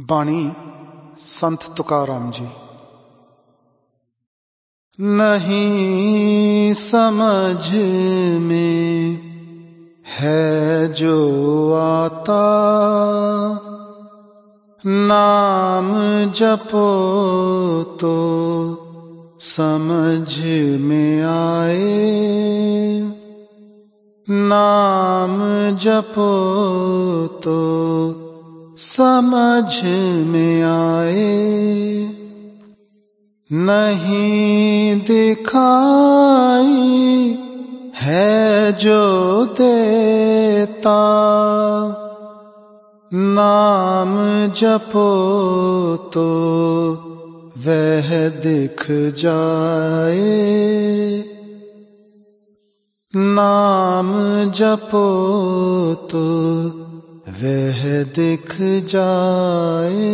बाणी संत तुकाराम जी। नहीं समझ में है जो आता, नाम जपो तो समझ में आए। नाम जपो तो समझ में आए। नहीं दिखाई है जो देता, नाम जपो तो वह दिख जाए। नाम जपो तो वह दिख जाए।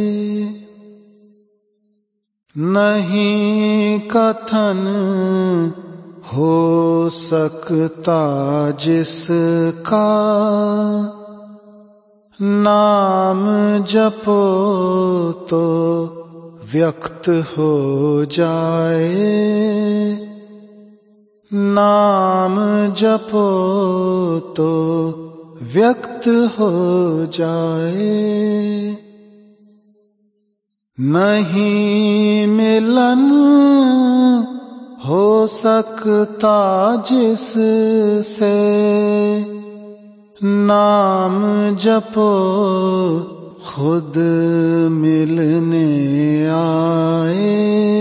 नहीं कथन हो सकता जिसका, नाम जपो तो व्यक्त हो जाए। नाम जपो तो व्यक्त हो जाए। नहीं मिलन हो सकता जिससे, नाम जपो खुद मिलने आए।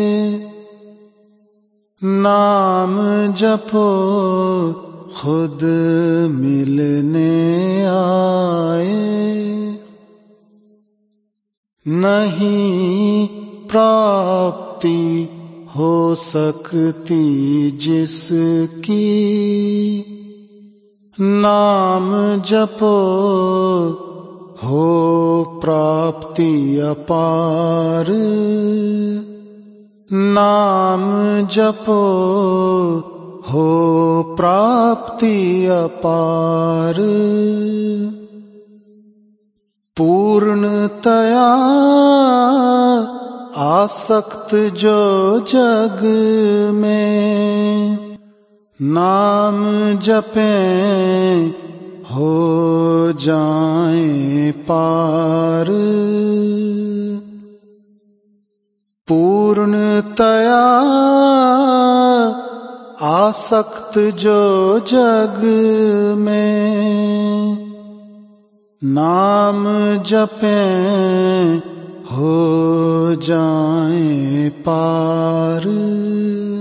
नाम जपो खुद मिलने आए। नहीं प्राप्ति हो सकती जिसकी, नाम जपो हो प्राप्ति अपार। नाम जपो हो प्राप्ति अपार। पूर्णतया आसक्त जो जग में, नाम जपें हो जाएं पार। पूर्णतया आसक्त जो जग में, नाम जपें हो जाएं पार।